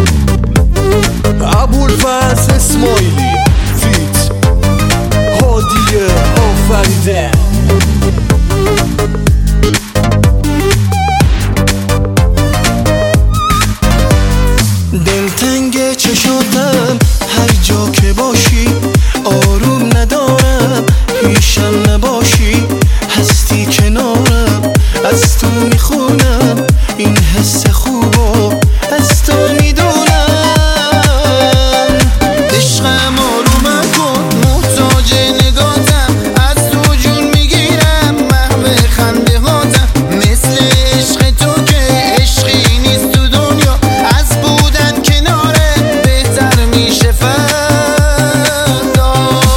ابوالفضل اسماعیلی فیت هادی آفریده. دلتنگ چشاتم هر جا که باشی، آروم ندارم پیشم نباشی، هستی کنارم از تو میخونم، این حس خوبو از تو میدونم. عشقم آرومم کن، محتاج نگاتم، از تو جون میگیرم، محو خنده هاتم، مثل عشق تو که عشقی نیست تو دنیا، از بودن کناره بهتر میشه فردا.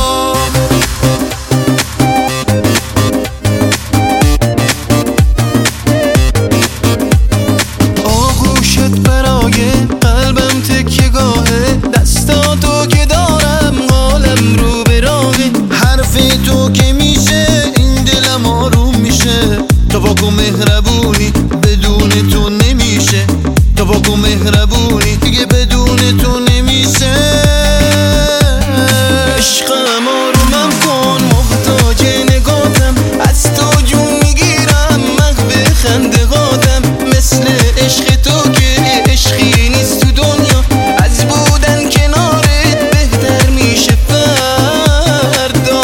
آغوشت برای قلبم تکیه گاهه، دستاتو که دارم حالم رو به راهه، حرف تو که میشه این دلم آروم میشه، تو با مهربونی بدون تو نمیشه، تو با مهربونی دیگه بدون تو نمیشه. عشقم آرومم کن، محتاج نگاتم، از تو جون میگیرم، محو خندقاتم، مثل عشق تو که عشقی نیست تو دنیا، از بودن کنارت بهتر میشه فردا.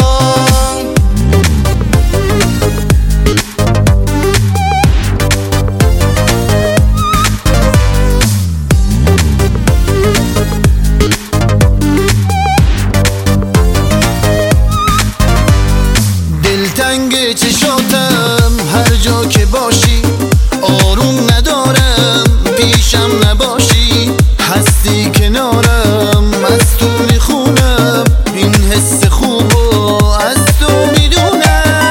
دلتنگ چشاتم هر جا که باشی، آروم ندارم پیشم نباشی، هستی کنارم از تو میخونم، این حس خوبو از تو میدونم.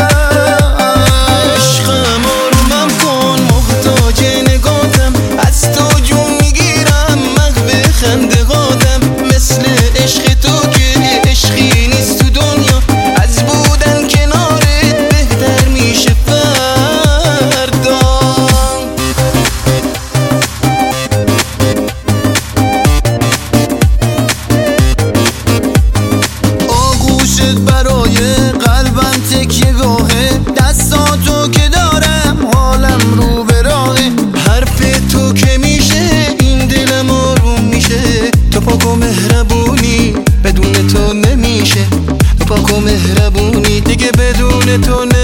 عشقم آرومم کن، محتاج نگاتم، از تو جون میگیرم، محو خندقاتم، مثل عشق تو که عشقی نیست تو دنیا، از بودن کنارت بهتر میشه فردا. آغوشت برای قلبم تکیه گاهه، دستاتو که دارم حالم رو به راهه، حرف تو که میشه این دلم آروم میشه، تو پاک و مهربونی بدون تو نمیشه، تو پاک و مهربونی دیگه بدون تو